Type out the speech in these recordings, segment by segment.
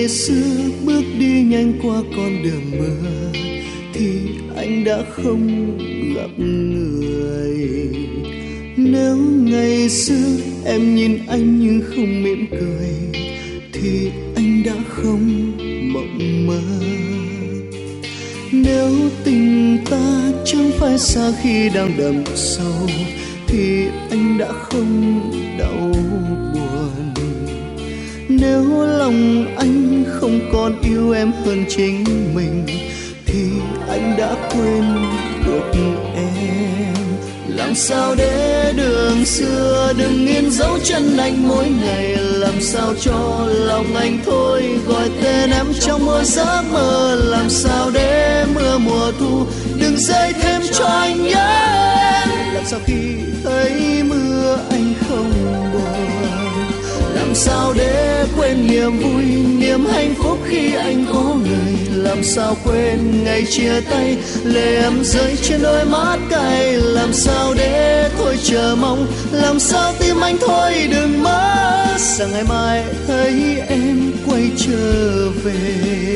xưa bước đi nhanh qua con đường mưa thì anh đã không gặp người. Nếu ngày xưa em nhìn anh nhưng không mỉm cười thì anh đã không mộng mơ. Nếu tình ta chẳng phải xa khi đang đậm sâu thì anh đã không đau buồn. Nếu lòng anh không còn yêu em hơn chính mình thì anh đã quên được em. Làm sao để đường xưa đừng in dấu chân anh mỗi ngày, làm sao cho lòng anh thôi gọi tên em trong mỗi giấc mơ. Làm sao để mưa mùa thu đừng rơi thêm cho anh nhớ em. Làm sao khi thấy mưa anh không buồn, làm sao để quên niềm vui niềm hạnh phúc khi anh có người. Làm sao quên ngày chia tay lệ em rơi trên đôi mắt cay. Làm sao để thôi chờ mong, làm sao tim anh thôi đừng mất rằng ngày mai thấy em quay trở về.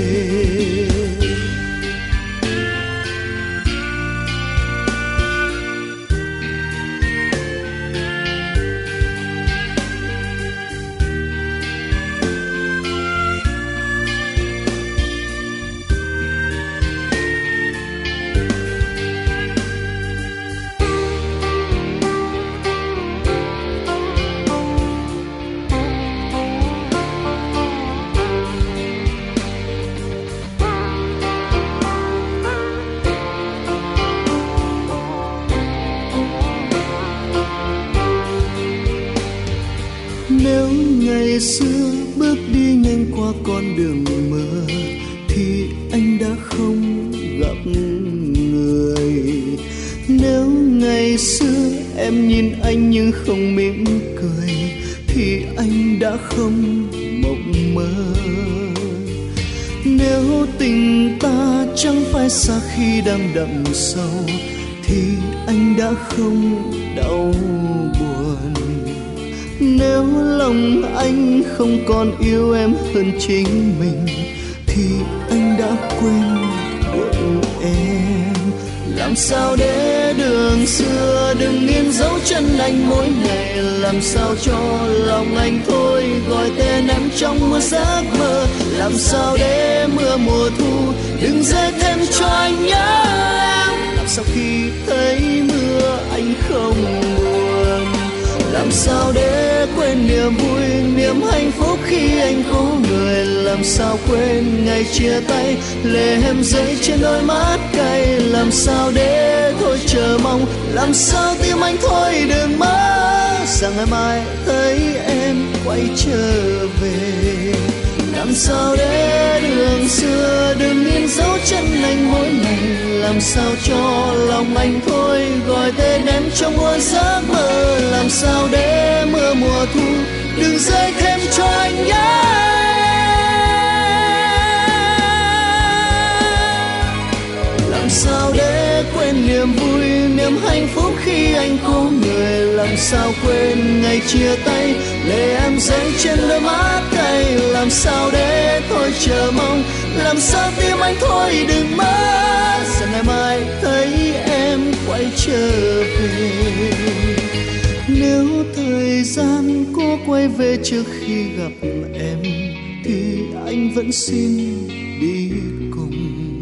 Nếu ngày xưa bước đi nhanh qua con đường mơ thì anh đã không gặp người. Nếu ngày xưa em nhìn anh nhưng không mỉm cười thì anh đã không mộng mơ. Nếu tình ta chẳng phải xa khi đang đậm sâu thì anh đã không đau buồn. Nếu lòng anh không còn yêu em hơn chính mình thì anh đã quên được em. Làm sao để đường xưa đừng in dấu chân anh mỗi ngày, làm sao cho lòng anh thôi gọi tên em trong một giấc mơ. Làm sao để mưa mùa thu đừng rơi thêm cho anh nhớ em. Làm sao khi thấy mưa anh không buồn, làm sao để quên niềm vui niềm hạnh phúc khi anh có người. Làm sao quên ngày chia tay lệ em rơi trên đôi mắt cay. Làm sao để thôi chờ mong, làm sao tim anh thôi đừng mất rằng ngày mai thấy em quay trở về. Làm sao để đường xưa đừng in dấu chân anh mỗi ngày, làm sao cho lòng anh thôi gọi tên em trong mỗi giấc mơ. Làm sao để mưa mùa thu đừng rơi thêm cho anh nhớ. Làm sao để quên niềm vui niềm hạnh phúc khi anh có người. Làm sao quên ngày chia tay lệ em rơi trên đôi mắt cay. Làm sao để thôi chờ mong, làm sao tim anh thôi đừng mất rằng ngày mai thấy em quay trở về. Nếu thời gian có quay về trước khi gặp em thì anh vẫn xin đi cùng.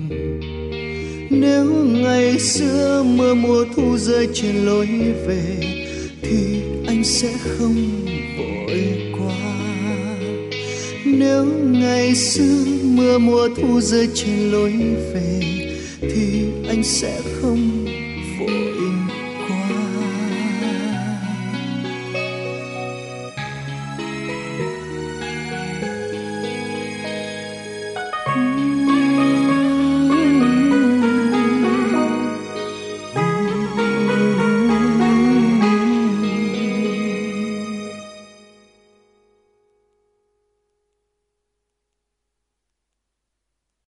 Nếu ngày xưa mưa mùa thu rơi trên lối về thì anh sẽ không vội qua. Nếu ngày xưa mưa mùa thu rơi trên lối về thì anh sẽ không